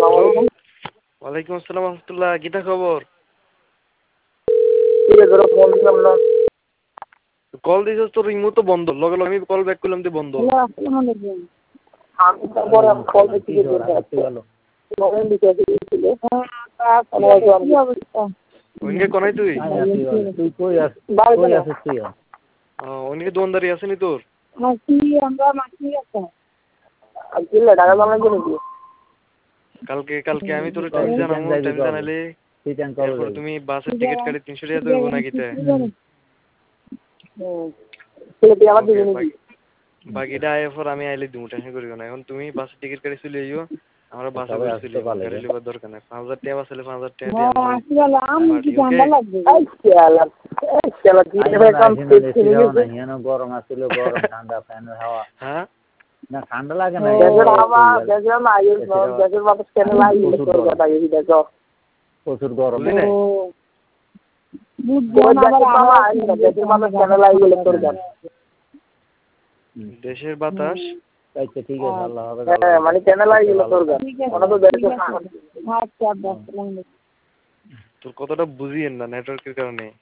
Hello, আলাইকুম। ওয়ালাইকুম আসসালাম রহমতুল্লাহ। কিতা খবর? কি রে তোরা ফোন দিলাম না? কল দিছিস তোর রিমো তো বন্ধ, লগে লগে আমি কল ব্যাক করলাম তো বন্ধ। হ্যালো, আসসালামু আলাইকুম। আমি তারপর কল দিতে গেল। মোবাইল দিতে গিয়েছিল। কি অবস্থা? ওইনকে কোনাই তুই? তুই কই আছিস তুই? ওইনকে দোকানদারি আসেনি তোর? মাসি আমরা মাসি আছে। আর কি লে টাকা জমা করে দিও। কালকে আমি তোর টাইম জানাবো, টাইম জানালে তুই টাইম কল এরপর তুমি বাসের টিকিট কাটে 300 টাকা দেবো নাকি তে? তুই আবার দিবি নাকি? বাকিটা এরপর আমি আইলে দিমু, টেনশন করিও না। এখন তুমি বাসের টিকিট কাটে চলে যাইও, আমরা বাসে করে চলে যাবো, গাড়ি লিবার দরকার নাই। 5000 টাকা বাসলে 5000 টাকা দিয়ে আমরা মাসি বলে আমি কি ঠান্ডা লাগবে। এই শালা কি রে কাম হিয়ানো গরম আছিল, গরম ঠান্ডা ফ্যানের হাওয়া। হ্যাঁ না ঠান্ডা লাগে না। দেশের হাওয়া দেশের না দেশের বাতাস কেন লাগে তোর কথা এই দেখো প্রচুর গরম। বুঝলি না? বুঝবো না আবার আমার দেশের বাতাস কেন লাগে তোর কথা দেশের বাতাস আচ্ছা ঠিক আছে, আল্লাহ হাফেজ। হ্যাঁ মানে কেন লাগে তোর কথা ওনা তো দেশে আচ্ছা, আসসালামু আলাইকুম। তোর কথাটা বুঝিয়েন না নেটওয়ার্কের কারণে।